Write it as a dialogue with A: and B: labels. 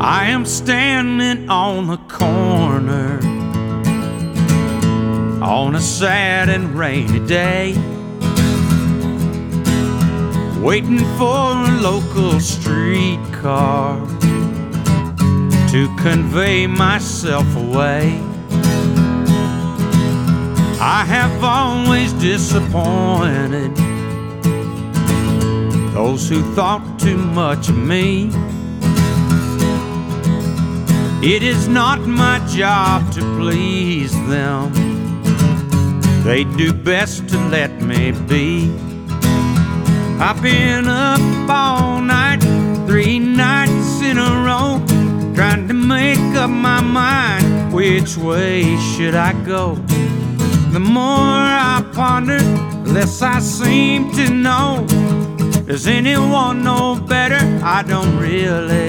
A: I am standing on the corner on a sad and rainy day, waiting for a local streetcar to convey myself away. I have always disappointed those who thought too much of me. It is not my job to please them. They do best to let me be. I've been up all night, 3 nights in a row, trying to make up my mind, which way should I go? The more I ponder, the less I seem to know. Does anyone know better? I don't really